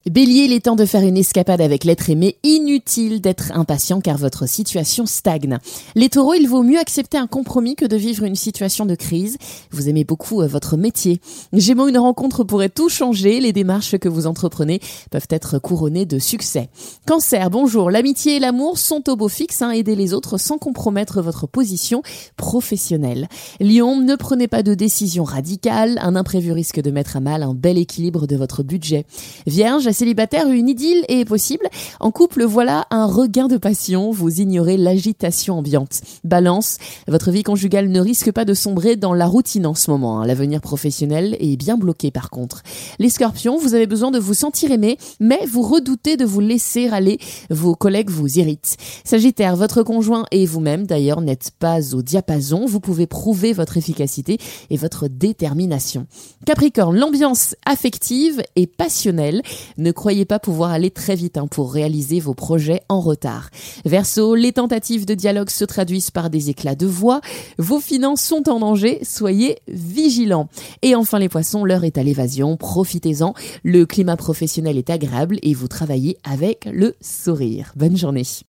Bélier, il est temps de faire une escapade avec l'être aimé. Inutile d'être impatient car votre situation stagne. Les taureaux, il vaut mieux accepter un compromis que de vivre une situation de crise. Vous aimez beaucoup votre métier. Gémeaux, une rencontre pourrait tout changer. Les démarches que vous entreprenez peuvent être couronnées de succès. Cancer, bonjour. L'amitié et l'amour sont au beau fixe. Aidez les autres sans compromettre votre position professionnelle. Lion, ne prenez pas de décision radicale. Un imprévu risque de mettre à mal un bel équilibre de votre budget. Vierge, célibataire, une idylle est possible. En couple, voilà un regain de passion. Vous ignorez l'agitation ambiante. Balance, votre vie conjugale ne risque pas de sombrer dans la routine en ce moment. L'avenir professionnel est bien bloqué par contre. Les scorpions, vous avez besoin de vous sentir aimé, mais vous redoutez de vous laisser aller. Vos collègues vous irritent. Sagittaire, votre conjoint et vous-même d'ailleurs n'êtes pas au diapason. Vous pouvez prouver votre efficacité et votre détermination. Capricorne, l'ambiance affective est passionnelle. Ne croyez pas pouvoir aller très vite pour réaliser vos projets en retard. Verseau, les tentatives de dialogue se traduisent par des éclats de voix. Vos finances sont en danger, soyez vigilants. Et enfin les poissons, l'heure est à l'évasion, profitez-en. Le climat professionnel est agréable et vous travaillez avec le sourire. Bonne journée.